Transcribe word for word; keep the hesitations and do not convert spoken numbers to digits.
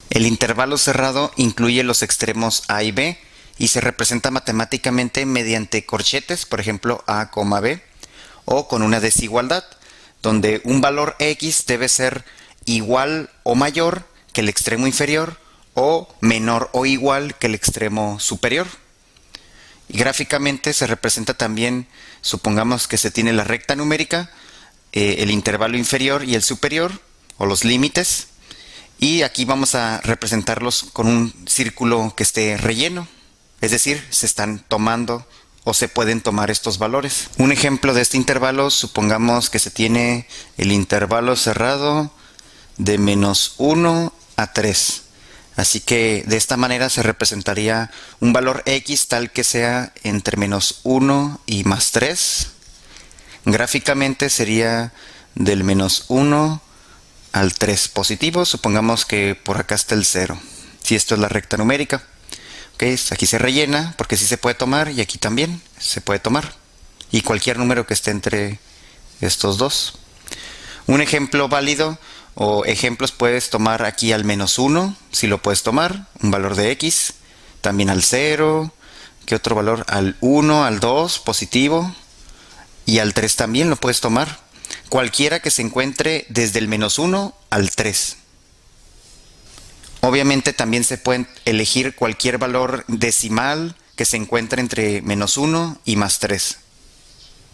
El intervalo cerrado incluye los extremos A y B y se representa matemáticamente mediante corchetes, por ejemplo A, B, o con una desigualdad, donde un valor X debe ser igual o mayor que el extremo inferior o menor o igual que el extremo superior. Y gráficamente se representa también, supongamos que se tiene la recta numérica, eh, el intervalo inferior y el superior, o los límites, y aquí vamos a representarlos con un círculo que esté relleno, es decir, se están tomando o se pueden tomar estos valores. Un ejemplo de este intervalo, supongamos que se tiene el intervalo cerrado de menos uno a tres. Así que de esta manera se representaría un valor X tal que sea entre menos uno y más tres. Gráficamente sería del menos uno al tres positivo. Supongamos que por acá está el cero. Si esto es la recta numérica. Okay, aquí se rellena porque sí se puede tomar y aquí también se puede tomar. Y cualquier número que esté entre estos dos. Un ejemplo válido o ejemplos puedes tomar aquí al menos uno, si lo puedes tomar, un valor de X. También al cero, ¿qué otro valor? Al uno, al dos, positivo. Y al tres también lo puedes tomar. Cualquiera que se encuentre desde el menos uno al tres. Obviamente también se puede elegir cualquier valor decimal que se encuentre entre menos uno y más tres.